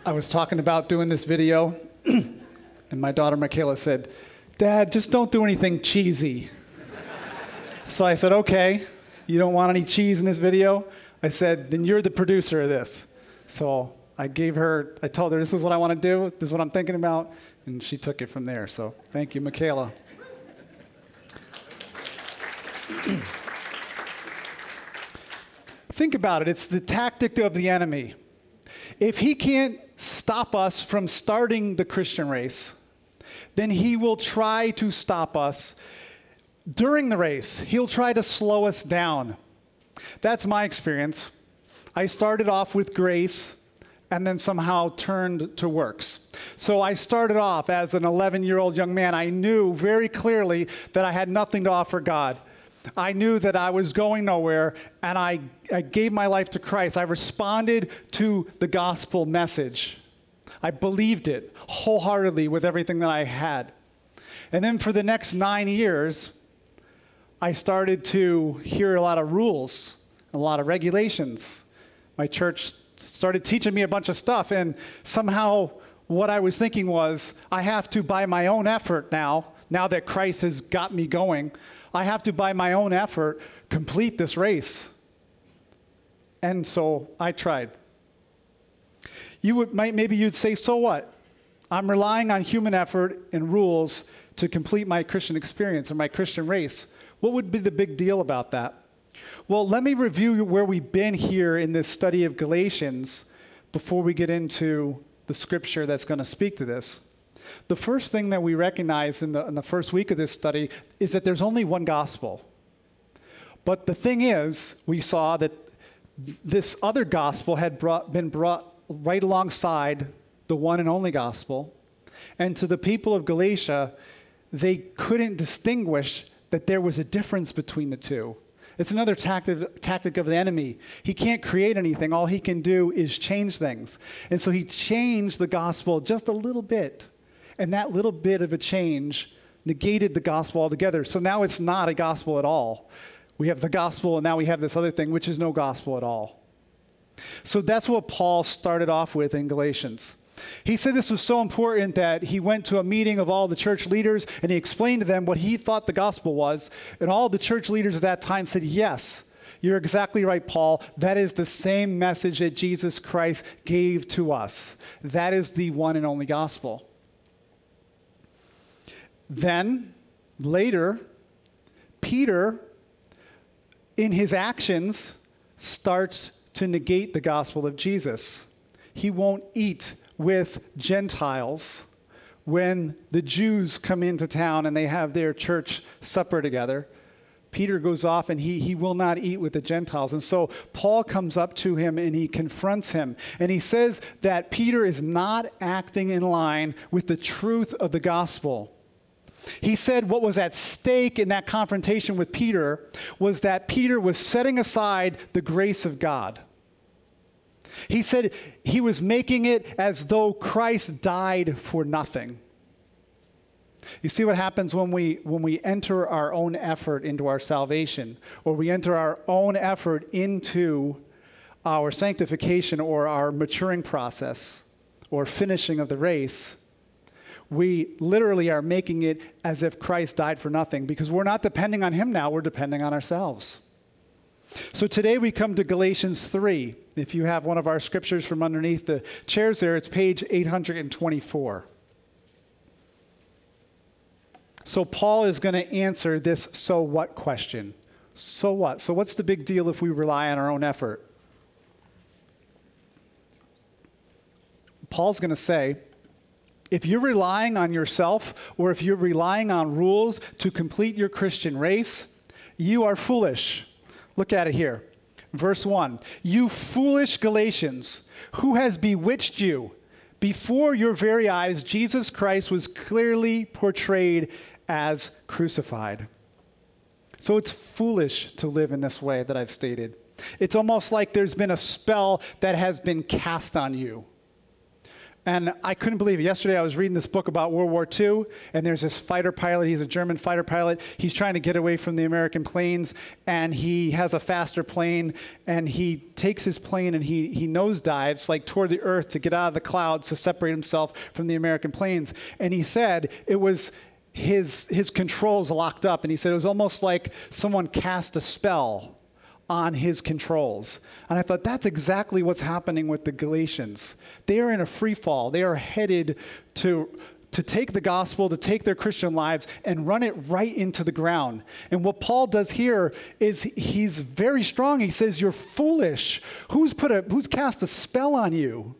I was talking about doing this video, and my daughter Michaela said, "Dad, just don't do anything cheesy." So I said, "Okay, you don't want any cheese in this video?" I said, "Then you're the producer of this." So I told her, "This is what I want to do, this is what I'm thinking about," and she took it from there. So thank you, Michaela. Think about it. It's the tactic of the enemy. If he can't stop us from starting the Christian race, then he will try to stop us during the race. He'll try to slow us down. That's my experience. I started off with grace and then somehow turned to works. So I started off as an 11-year-old young man. I knew very clearly that I had nothing to offer God. I knew that I was going nowhere, and I gave my life to Christ. I responded to the gospel message. I believed it wholeheartedly with everything that I had. And then for the next 9 years, I started to hear a lot of rules, a lot of regulations. My church started teaching me a bunch of stuff, and somehow what I was thinking was, I have to, by my own effort now that Christ has got me going, I have to, by my own effort, complete this race. And so I tried. Maybe you'd say, so what? I'm relying on human effort and rules to complete my Christian experience or my Christian race. What would be the big deal about that? Well, let me review where we've been here in this study of Galatians before we get into the scripture that's going to speak to this. The first thing that we recognize in the first week of this study is that there's only one gospel. But the thing is, we saw that this other gospel had been brought right alongside the one and only gospel. And to the people of Galatia, they couldn't distinguish that there was a difference between the two. It's another tactic of the enemy. He can't create anything. All he can do is change things. And so he changed the gospel just a little bit. And that little bit of a change negated the gospel altogether. So now it's not a gospel at all. We have the gospel, and now we have this other thing, which is no gospel at all. So that's what Paul started off with in Galatians. He said this was so important that he went to a meeting of all the church leaders, and he explained to them what he thought the gospel was. And all the church leaders at that time said, "Yes, you're exactly right, Paul. That is the same message that Jesus Christ gave to us. That is the one and only gospel." Then, later, Peter, in his actions, starts to negate the gospel of Jesus. He won't eat with Gentiles when the Jews come into town and they have their church supper together. Peter goes off and he will not eat with the Gentiles. And so Paul comes up to him and he confronts him. And he says that Peter is not acting in line with the truth of the gospel. He said what was at stake in that confrontation with Peter was that Peter was setting aside the grace of God. He said he was making it as though Christ died for nothing. You see what happens when we enter our own effort into our salvation, or we enter our own effort into our sanctification or our maturing process or finishing of the race. We literally are making it as if Christ died for nothing, because we're not depending on him now, we're depending on ourselves. So today we come to Galatians 3. If you have one of our scriptures from underneath the chairs there, it's page 824. So Paul is going to answer this so what question. So what? So what's the big deal if we rely on our own effort? Paul's going to say, if you're relying on yourself, or if you're relying on rules to complete your Christian race, you are foolish. Look at it here. Verse 1. You foolish Galatians, who has bewitched you? Before your very eyes, Jesus Christ was clearly portrayed as crucified. So it's foolish to live in this way that I've stated. It's almost like there's been a spell that has been cast on you. And I couldn't believe it. Yesterday I was reading this book about World War II, and there's this fighter pilot. He's a German fighter pilot. He's trying to get away from the American planes, and he has a faster plane, and he takes his plane and he nosedives like toward the earth to get out of the clouds to separate himself from the American planes. And he said it was his controls locked up, and he said it was almost like someone cast a spell on his controls. And I thought, that's exactly what's happening with the Galatians. They are in a free fall. They are headed to take the gospel, to take their Christian lives and run it right into the ground. And what Paul does here is he's very strong. He says, you're foolish. Who's cast a spell on you?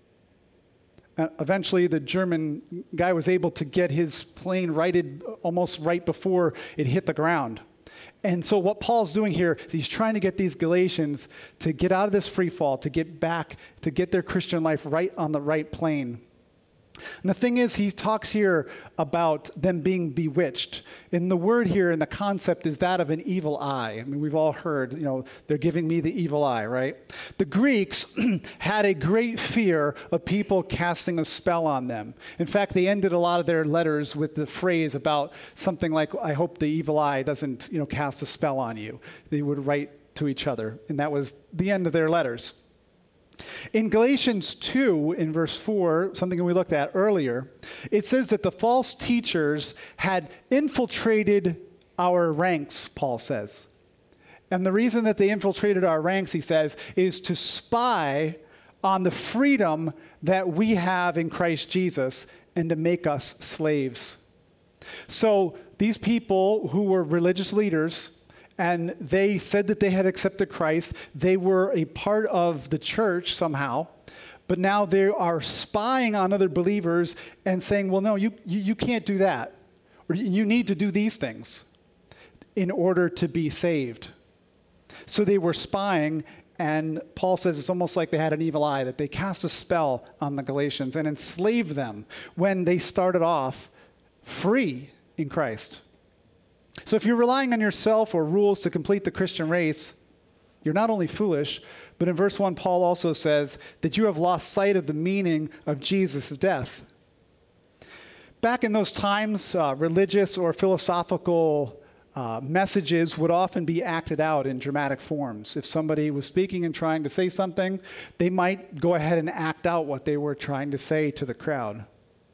Eventually, the German guy was able to get his plane righted almost right before it hit the ground. And so what Paul's doing here is he's trying to get these Galatians to get out of this free fall, to get back, to get their Christian life right on the right plane. And the thing is, he talks here about them being bewitched. And the word here and the concept is that of an evil eye. I mean, we've all heard, they're giving me the evil eye, right? The Greeks had a great fear of people casting a spell on them. In fact, they ended a lot of their letters with the phrase about something like, I hope the evil eye doesn't, cast a spell on you. They would write to each other. And that was the end of their letters. In Galatians 2, in verse 4, something we looked at earlier, it says that the false teachers had infiltrated our ranks, Paul says. And the reason that they infiltrated our ranks, he says, is to spy on the freedom that we have in Christ Jesus and to make us slaves. So these people who were religious leaders, and they said that they had accepted Christ. They were a part of the church somehow, but now they are spying on other believers and saying, well, no, you can't do that. Or you need to do these things in order to be saved. So they were spying, and Paul says it's almost like they had an evil eye, that they cast a spell on the Galatians and enslaved them when they started off free in Christ. So if you're relying on yourself or rules to complete the Christian race, you're not only foolish, but in verse 1, Paul also says that you have lost sight of the meaning of Jesus' death. Back in those times, religious or philosophical messages would often be acted out in dramatic forms. If somebody was speaking and trying to say something, they might go ahead and act out what they were trying to say to the crowd.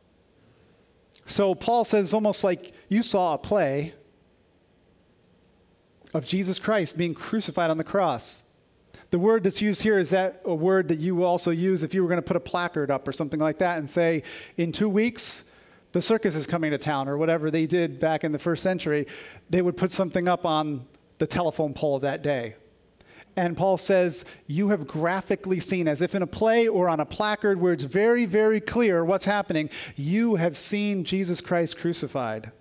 So Paul says it's almost like you saw a play of Jesus Christ being crucified on the cross. The word that's used here is that a word that you also use if you were going to put a placard up or something like that and say, in 2 weeks, the circus is coming to town, or whatever they did back in the first century. They would put something up on the telephone pole that day. And Paul says, you have graphically seen, as if in a play or on a placard where it's very, very clear what's happening, you have seen Jesus Christ crucified.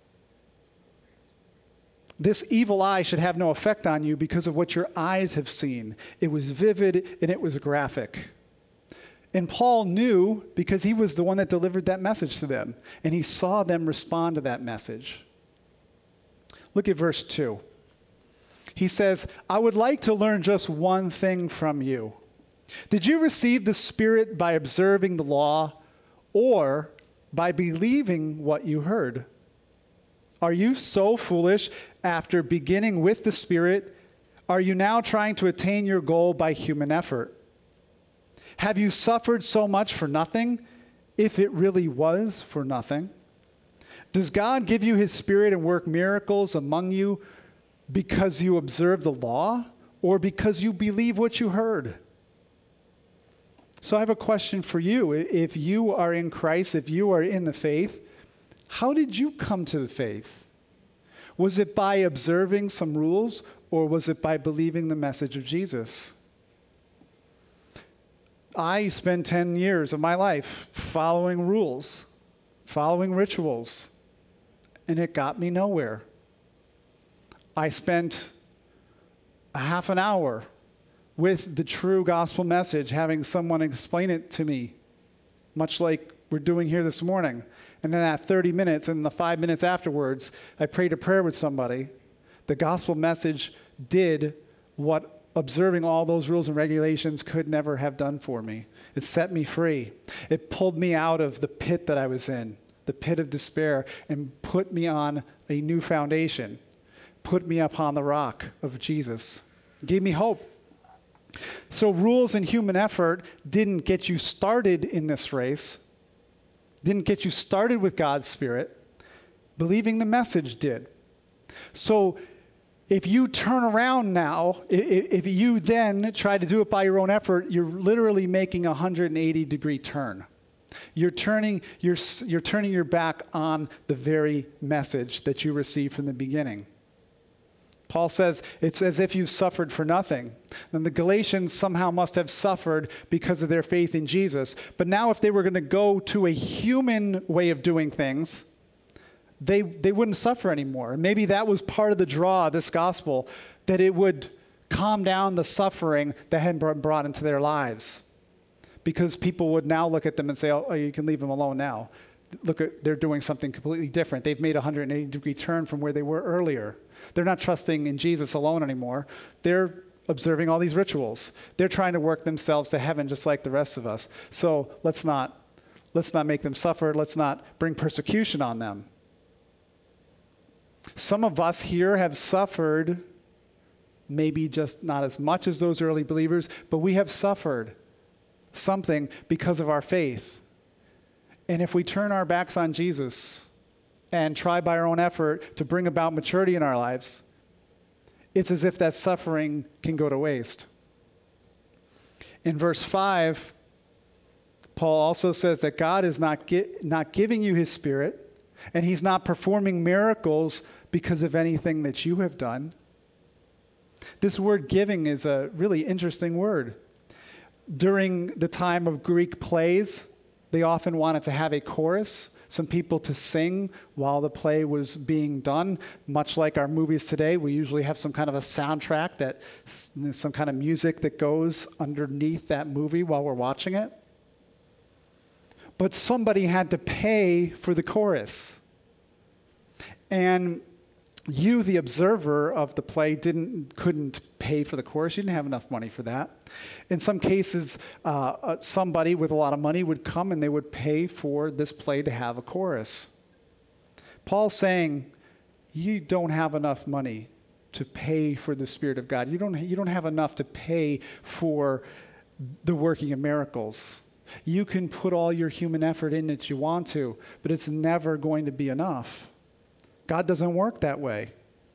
This evil eye should have no effect on you because of what your eyes have seen. It was vivid and it was graphic. And Paul knew because he was the one that delivered that message to them. And he saw them respond to that message. Look at verse 2. He says, I would like to learn just one thing from you. Did you receive the Spirit by observing the law or by believing what you heard? Are you so foolish? After beginning with the Spirit, are you now trying to attain your goal by human effort? Have you suffered so much for nothing, if it really was for nothing? Does God give you his Spirit and work miracles among you because you observe the law or because you believe what you heard? So I have a question for you. If you are in Christ, if you are in the faith, how did you come to the faith? Was it by observing some rules, or was it by believing the message of Jesus? I spent 10 years of my life following rules, following rituals, and it got me nowhere. I spent a half an hour with the true gospel message, having someone explain it to me, much like we're doing here this morning. And then at 30 minutes and the 5 minutes afterwards, I prayed a prayer with somebody. The gospel message did what observing all those rules and regulations could never have done for me. It set me free. It pulled me out of the pit that I was in, the pit of despair, and put me on a new foundation, put me upon the rock of Jesus, gave me hope. So rules and human effort didn't get you started in this race, didn't get you started with God's Spirit. Believing the message did. So if you turn around now, if you then try to do it by your own effort, you're literally making a 180-degree turn. You're turning your back on the very message that you received from the beginning. Paul says it's as if you suffered for nothing. And the Galatians somehow must have suffered because of their faith in Jesus. But now if they were going to go to a human way of doing things, they wouldn't suffer anymore. And maybe that was part of the draw of this gospel, that it would calm down the suffering that had been brought into their lives. Because people would now look at them and say, oh, you can leave them alone now. Look, they're doing something completely different. They've made a 180-degree turn from where they were earlier. They're not trusting in Jesus alone anymore. They're observing all these rituals. They're trying to work themselves to heaven just like the rest of us. So let's not make them suffer. Let's not bring persecution on them. Some of us here have suffered, maybe just not as much as those early believers, but we have suffered something because of our faith. And if we turn our backs on Jesus and try by our own effort to bring about maturity in our lives, it's as if that suffering can go to waste. In verse 5, Paul also says that God is not giving you his Spirit, and he's not performing miracles because of anything that you have done. This word giving is a really interesting word. During the time of Greek plays, they often wanted to have a chorus, some people to sing while the play was being done. Much like our movies today, we usually have some kind of a soundtrack, some kind of music that goes underneath that movie while we're watching it. But somebody had to pay for the chorus. And you, the observer of the play, couldn't pay for the chorus. You didn't have enough money for that. In some cases, somebody with a lot of money would come and they would pay for this play to have a chorus. Paul's saying, you don't have enough money to pay for the Spirit of God. You don't have enough to pay for the working of miracles. You can put all your human effort in that you want to, but it's never going to be enough. God doesn't work that way.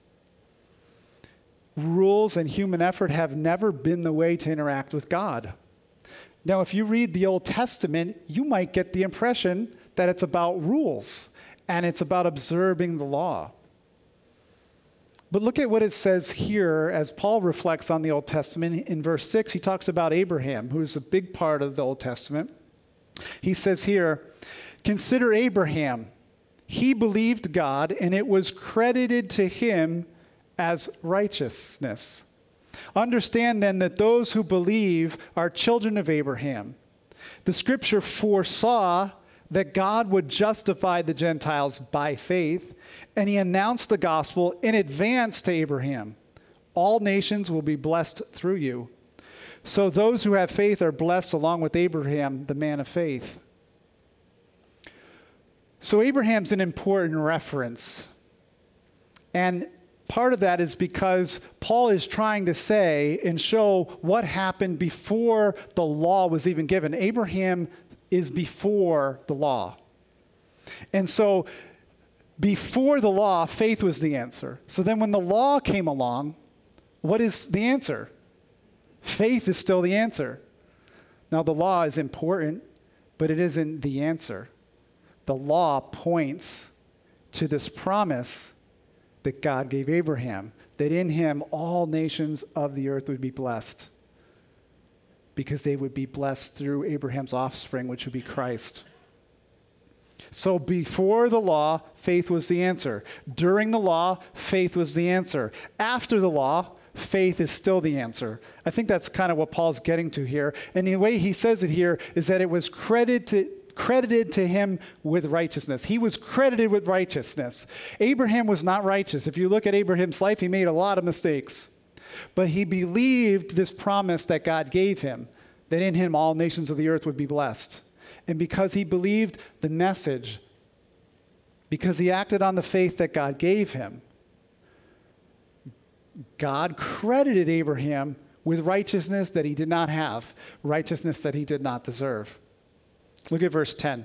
Rules and human effort have never been the way to interact with God. Now, if you read the Old Testament, you might get the impression that it's about rules and it's about observing the law. But look at what it says here as Paul reflects on the Old Testament. In verse 6, he talks about Abraham, who's a big part of the Old Testament. He says here, consider Abraham. He believed God, and it was credited to him as righteousness. Understand then that those who believe are children of Abraham. The scripture foresaw that God would justify the Gentiles by faith, and he announced the gospel in advance to Abraham. All nations will be blessed through you. So those who have faith are blessed along with Abraham, the man of faith. So Abraham's an important reference. And part of that is because Paul is trying to say and show what happened before the law was even given. Abraham is before the law. And so before the law, faith was the answer. So then when the law came along, what is the answer? Faith is still the answer. Now the law is important, but it isn't the answer. The law points to this promise that God gave Abraham, that in him all nations of the earth would be blessed, because they would be blessed through Abraham's offspring, which would be Christ. So before the law, faith was the answer. During the law, faith was the answer. After the law, faith is still the answer. I think that's kind of what Paul's getting to here. And the way he says it here is that it was credited to him with righteousness. He was credited with righteousness. Abraham was not righteous. If you look at Abraham's life, he made a lot of mistakes. but he believed this promise that God gave him, that in him all nations of the earth would be blessed. And because he believed the message, because he acted on the faith that God gave him, God credited Abraham with righteousness that he did not have, righteousness that he did not deserve. Look at verse 10.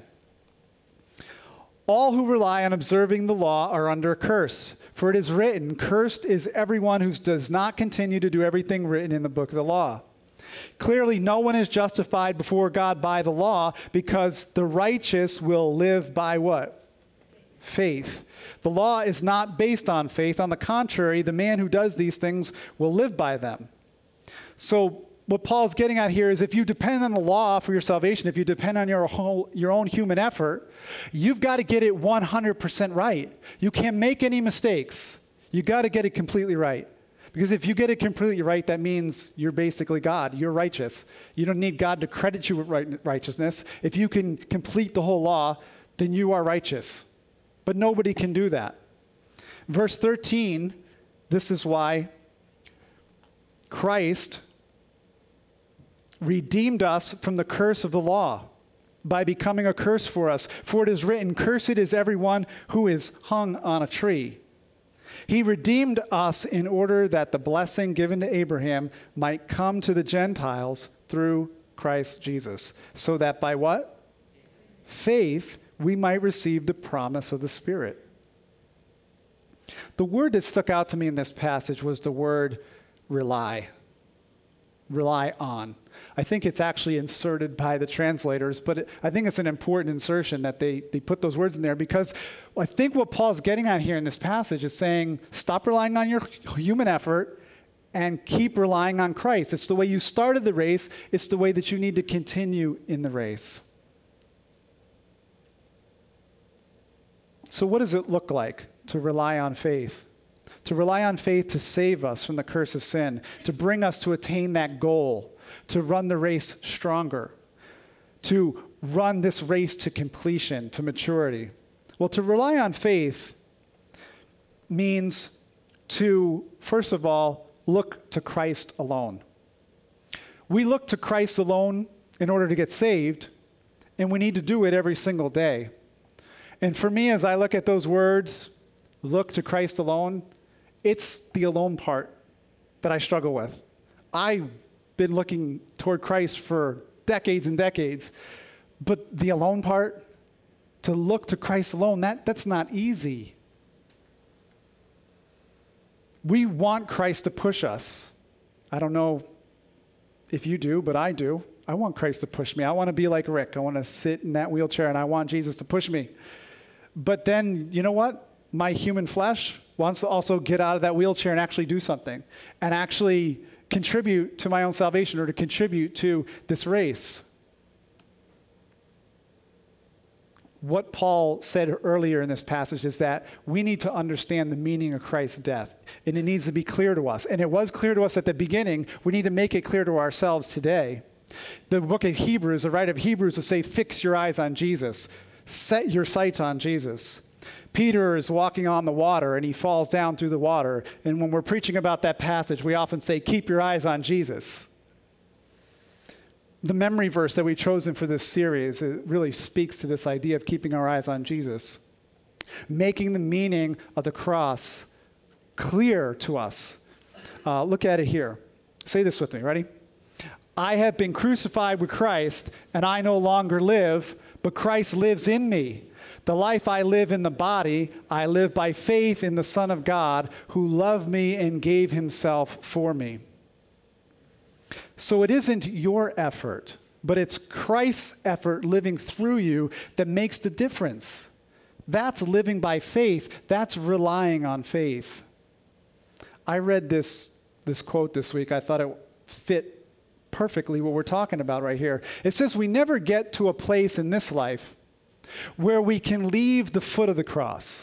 All who rely on observing the law are under a curse. For it is written, cursed is everyone who does not continue to do everything written in the book of the law. Clearly, no one is justified before God by the law, because the righteous will live by what? Faith. The law is not based on faith. On the contrary, the man who does these things will live by them. So what Paul's getting at here is, if you depend on the law for your salvation, if you depend on your own human effort, you've got to get it 100% right. You can't make any mistakes. You got to get it completely right. Because if you get it completely right, that means you're basically God. You're righteous. You don't need God to credit you with righteousness. If you can complete the whole law, then you are righteous. But nobody can do that. Verse 13, this is why Christ redeemed us from the curse of the law by becoming a curse for us. For it is written, cursed is everyone who is hung on a tree. He redeemed us in order that the blessing given to Abraham might come to the Gentiles through Christ Jesus. So that by what? Faith, we might receive the promise of the Spirit. The word that stuck out to me in this passage was the word rely. Rely on. I think it's actually inserted by the translators, but I think it's an important insertion that they put those words in there, because I think what Paul's getting at here in this passage is saying, stop relying on your human effort and keep relying on Christ. It's the way you started the race. It's the way that you need to continue in the race. So what does it look like to rely on faith? To rely on faith to save us from the curse of sin, to bring us to attain that goal, to run the race stronger, to run this race to completion, to maturity. Well, to rely on faith means to, first of all, look to Christ alone. We look to Christ alone in order to get saved, and we need to do it every single day. And for me, as I look at those words, look to Christ alone, it's the alone part that I struggle with. I've been looking toward Christ for decades and decades, but the alone part, to look to Christ alone, that's not easy. We want Christ to push us. I don't know if you do, but I do. I want Christ to push me. I want to be like Rick. I want to sit in that wheelchair, and I want Jesus to push me. But then, you know what? My human flesh wants to also get out of that wheelchair and actually do something, and actually contribute to my own salvation, or to contribute to this race. What Paul said earlier in this passage is that we need to understand the meaning of Christ's death, and it needs to be clear to us. And it was clear to us at the beginning. We need to make it clear to ourselves today. The book of Hebrews, the writer of Hebrews will say, fix your eyes on Jesus. Set your sights on Jesus. Peter is walking on the water, and he falls down through the water. And when we're preaching about that passage, we often say, keep your eyes on Jesus. The memory verse that we've chosen for this series, it really speaks to this idea of keeping our eyes on Jesus, making the meaning of the cross clear to us. Look at it here. Say this with me. Ready? I have been crucified with Christ, and I no longer live, but Christ lives in me. The life I live in the body, I live by faith in the Son of God, who loved me and gave himself for me. So it isn't your effort, but it's Christ's effort living through you that makes the difference. That's living by faith. That's relying on faith. I read this quote this week. I thought it fit perfectly what we're talking about right here. It says, we never get to a place in this life where we can leave the foot of the cross.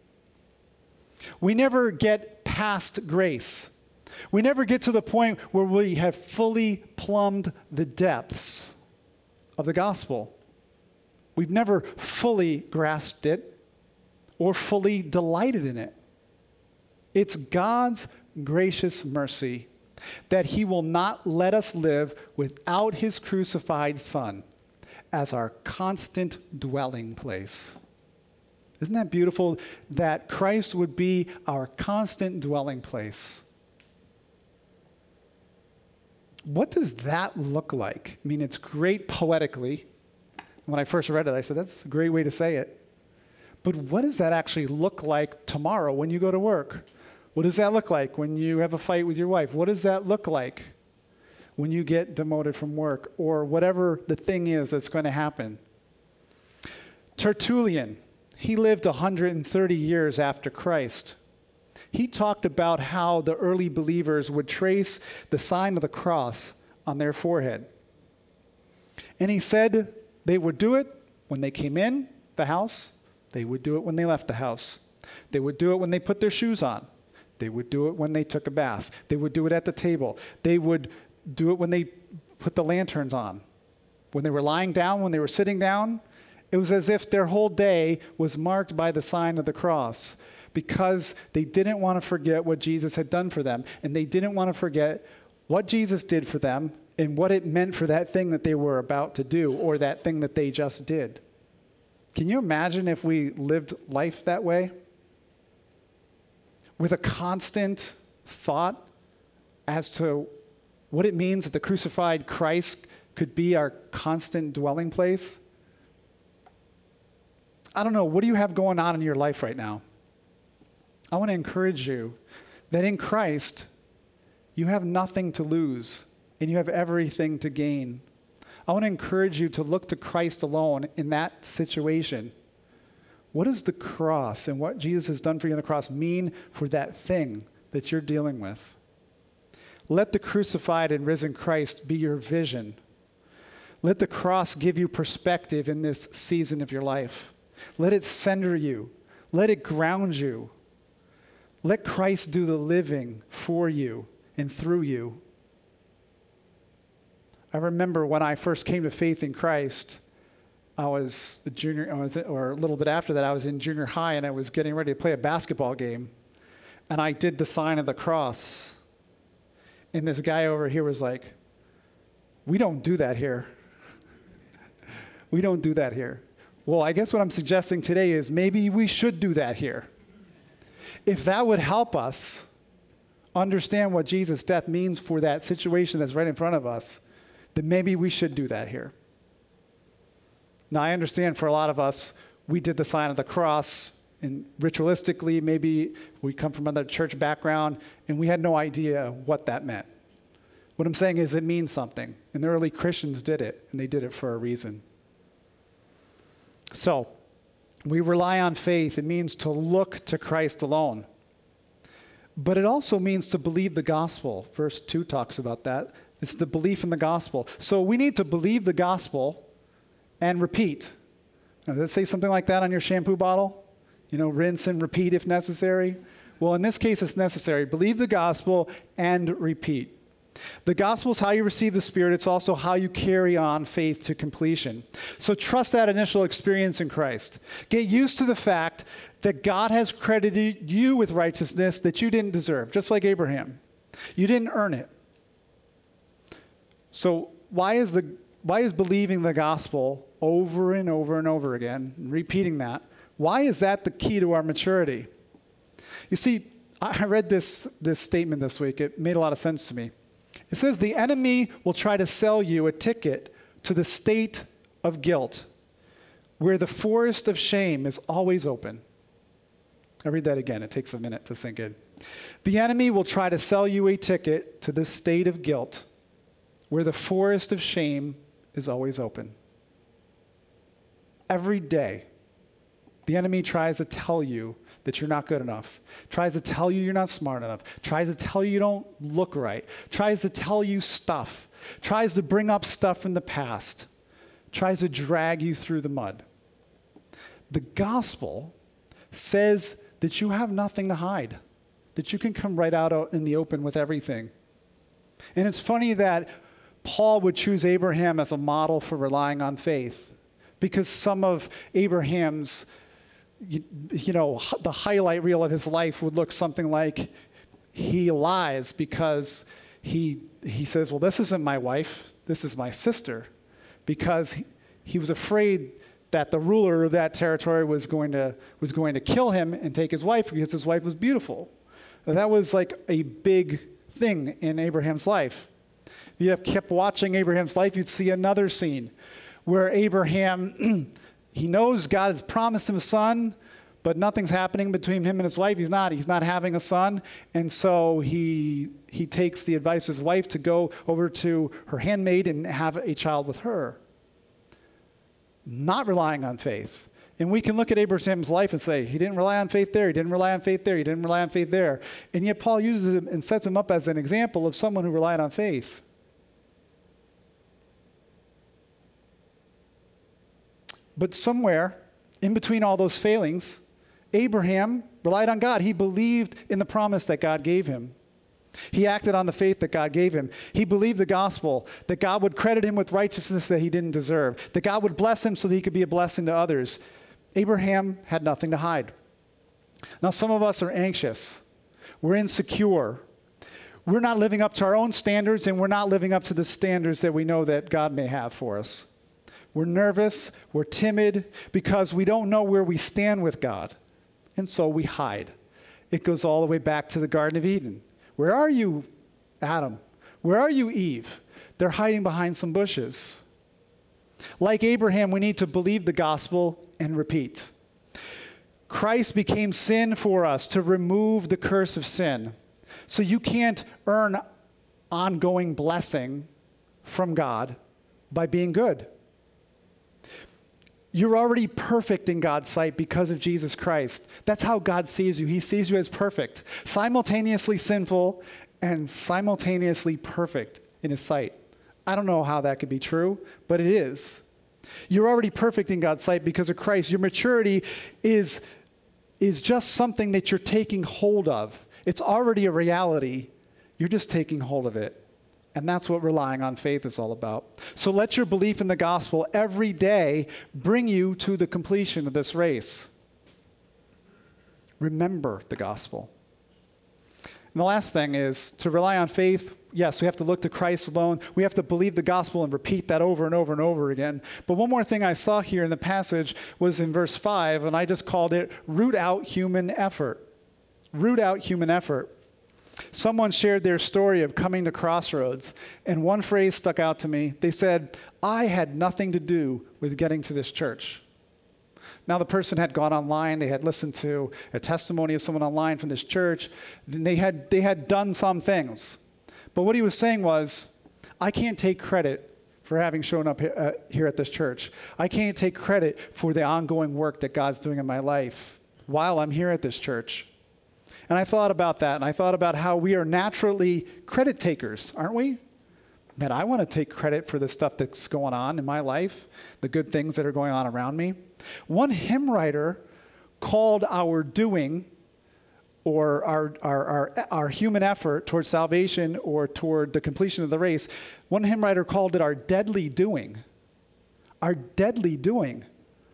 We never get past grace. We never get to the point where we have fully plumbed the depths of the gospel. We've never fully grasped it or fully delighted in it. It's God's gracious mercy that he will not let us live without his crucified Son as our constant dwelling place. Isn't that beautiful that Christ would be our constant dwelling place? What does that look like? I mean, it's great poetically. When I first read it, I said, that's a great way to say it. But what does that actually look like tomorrow when you go to work? What does that look like when you have a fight with your wife? What does that look like when you get demoted from work or whatever the thing is that's going to happen? Tertullian, he lived 130 years after Christ. He talked about how the early believers would trace the sign of the cross on their forehead. And he said they would do it when they came in the house. They would do it when they left the house. They would do it when they put their shoes on. They would do it when they took a bath. They would do it at the table. They would do it when they put the lanterns on. When they were lying down, when they were sitting down, it was as if their whole day was marked by the sign of the cross, because they didn't want to forget what Jesus had done for them, and they didn't want to forget what Jesus did for them and what it meant for that thing that they were about to do or that thing that they just did. Can you imagine if we lived life that way? With a constant thought as to what it means that the crucified Christ could be our constant dwelling place? I don't know, what do you have going on in your life right now? I want to encourage you that in Christ, you have nothing to lose and you have everything to gain. I want to encourage you to look to Christ alone in that situation. What does the cross and what Jesus has done for you on the cross mean for that thing that you're dealing with? Let the crucified and risen Christ be your vision. Let the cross give you perspective in this season of your life. Let it center you. Let it ground you. Let Christ do the living for you and through you. I remember when I first came to faith in Christ, I was a little bit after that, I was in junior high and I was getting ready to play a basketball game. And I did the sign of the cross. And this guy over here was like, "We don't do that here." We don't do that here. Well, I guess what I'm suggesting today is maybe we should do that here. If that would help us understand what Jesus' death means for that situation that's right in front of us, then maybe we should do that here. Now, I understand for a lot of us, we did the sign of the cross, and ritualistically, maybe we come from another church background, and we had no idea what that meant. What I'm saying is it means something, and the early Christians did it, and they did it for a reason. So, we rely on faith. It means to look to Christ alone. But it also means to believe the gospel. Verse 2 talks about that. It's the belief in the gospel. So we need to believe the gospel and repeat. Now, does it say something like that on your shampoo bottle? You know, rinse and repeat if necessary. Well, in this case, it's necessary. Believe the gospel and repeat. The gospel is how you receive the Spirit. It's also how you carry on faith to completion. So trust that initial experience in Christ. Get used to the fact that God has credited you with righteousness that you didn't deserve, just like Abraham. You didn't earn it. So why is believing the gospel over and over and over again, repeating that, why is that the key to our maturity? You see, I read this statement this week. It made a lot of sense to me. It says the enemy will try to sell you a ticket to the state of guilt, where the forest of shame is always open. I'll read that again. It takes a minute to sink in. The enemy will try to sell you a ticket to the state of guilt, where the forest of shame is always open. Every day, the enemy tries to tell you that you're not good enough, tries to tell you you're not smart enough, tries to tell you you don't look right, tries to tell you stuff, tries to bring up stuff from the past, tries to drag you through the mud. The gospel says that you have nothing to hide, that you can come right out in the open with everything. And it's funny that Paul would choose Abraham as a model for relying on faith, because some of Abraham's the highlight reel of his life would look something like he lies because he says, well, this isn't my wife, this is my sister, because he was afraid that the ruler of that territory was going to kill him and take his wife because his wife was beautiful. That was like a big thing in Abraham's life. If you have kept watching Abraham's life, you'd see another scene where Abraham, he knows God has promised him a son, but nothing's happening between him and his wife. He's not having a son. And so he takes the advice of his wife to go over to her handmaid and have a child with her. Not relying on faith. And we can look at Abraham's life and say, he didn't rely on faith there, he didn't rely on faith there, he didn't rely on faith there. And yet Paul uses him and sets him up as an example of someone who relied on faith. But somewhere in between all those failings, Abraham relied on God. He believed in the promise that God gave him. He acted on the faith that God gave him. He believed the gospel, that God would credit him with righteousness that he didn't deserve, that God would bless him so that he could be a blessing to others. Abraham had nothing to hide. Now, some of us are anxious. We're insecure. We're not living up to our own standards, and we're not living up to the standards that we know that God may have for us. We're nervous. We're timid because we don't know where we stand with God. And so we hide. It goes all the way back to the Garden of Eden. Where are you, Adam? Where are you, Eve? They're hiding behind some bushes. Like Abraham, we need to believe the gospel and repeat. Christ became sin for us to remove the curse of sin. So you can't earn ongoing blessing from God by being good. You're already perfect in God's sight because of Jesus Christ. That's how God sees you. He sees you as perfect, simultaneously sinful and simultaneously perfect in his sight. I don't know how that could be true, but it is. You're already perfect in God's sight because of Christ. Your maturity is just something that you're taking hold of. It's already a reality. You're just taking hold of it. And that's what relying on faith is all about. So let your belief in the gospel every day bring you to the completion of this race. Remember the gospel. And the last thing is to rely on faith. Yes, we have to look to Christ alone. We have to believe the gospel and repeat that over and over and over again. But one more thing I saw here in the passage was in verse 5, and I just called it root out human effort. Root out human effort. Someone shared their story of coming to Crossroads, and one phrase stuck out to me. They said, I had nothing to do with getting to this church. Now, the person had gone online. They had listened to a testimony of someone online from this church. They had done some things. But what he was saying was, I can't take credit for having shown up here at this church. I can't take credit for the ongoing work that God's doing in my life while I'm here at this church. And I thought about that, and I thought about how we are naturally credit takers, aren't we? Man, I want to take credit for the stuff that's going on in my life, the good things that are going on around me. One hymn writer called our doing, or our human effort towards salvation or toward the completion of the race, one hymn writer called it our deadly doing. Our deadly doing.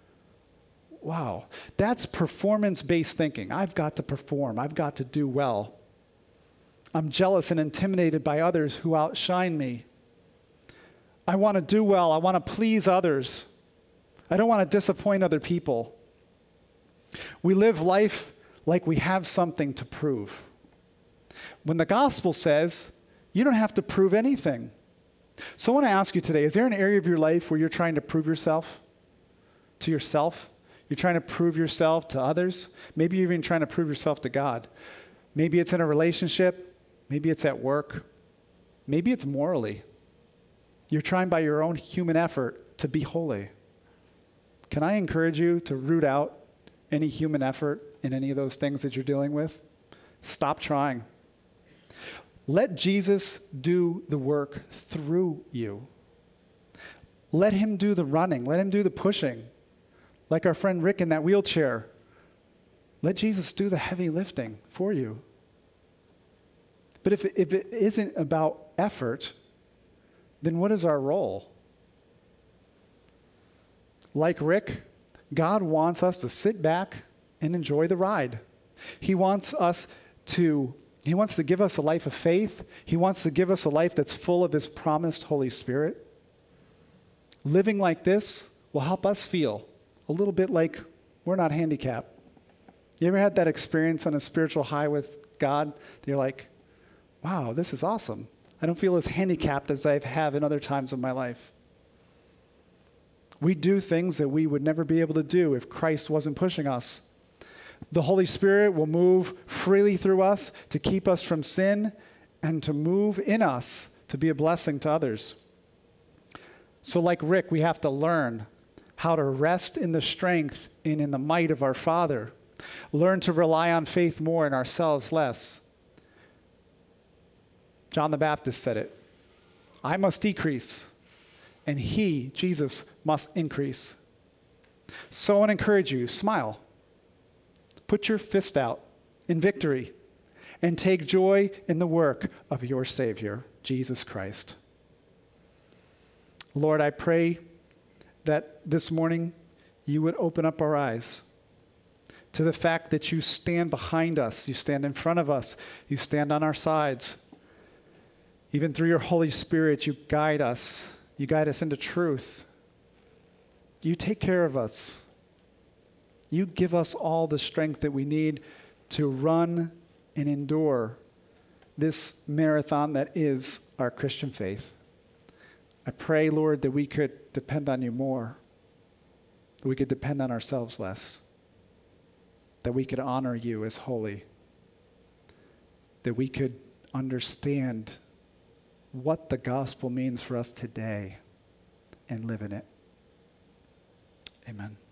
Wow, that's performance-based thinking. I've got to perform. I've got to do well. I'm jealous and intimidated by others who outshine me. I want to do well. I want to please others. I don't want to disappoint other people. We live life like we have something to prove. When the gospel says, you don't have to prove anything. So I want to ask you today, is there an area of your life where you're trying to prove yourself to yourself? You're trying to prove yourself to others. Maybe you're even trying to prove yourself to God. Maybe it's in a relationship. Maybe it's at work. Maybe it's morally. You're trying by your own human effort to be holy. Can I encourage you to root out any human effort in any of those things that you're dealing with? Stop trying. Let Jesus do the work through you. Let him do the running. Let him do the pushing. Like our friend Rick in that wheelchair. Let Jesus do the heavy lifting for you. But if it isn't about effort, then what is our role? Like Rick, God wants us to sit back and enjoy the ride. He wants to give us a life of faith. He wants to give us a life that's full of his promised Holy Spirit. Living like this will help us feel a little bit like we're not handicapped. You ever had that experience on a spiritual high with God? You're like, wow, this is awesome. I don't feel as handicapped as I have in other times of my life. We do things that we would never be able to do if Christ wasn't pushing us. The Holy Spirit will move freely through us to keep us from sin and to move in us to be a blessing to others. So like Rick, we have to learn how to rest in the strength and in the might of our Father. Learn to rely on faith more and ourselves less. John the Baptist said it. I must decrease, and he, Jesus, must increase. So I want to encourage you, smile. Put your fist out in victory and take joy in the work of your Savior, Jesus Christ. Lord, I pray that this morning you would open up our eyes to the fact that you stand behind us, you stand in front of us, you stand on our sides. Even through your Holy Spirit, you guide us into truth. You take care of us. You give us all the strength that we need to run and endure this marathon that is our Christian faith. I pray, Lord, that we could depend on you more, that we could depend on ourselves less, that we could honor you as holy, that we could understand what the gospel means for us today and live in it. Amen.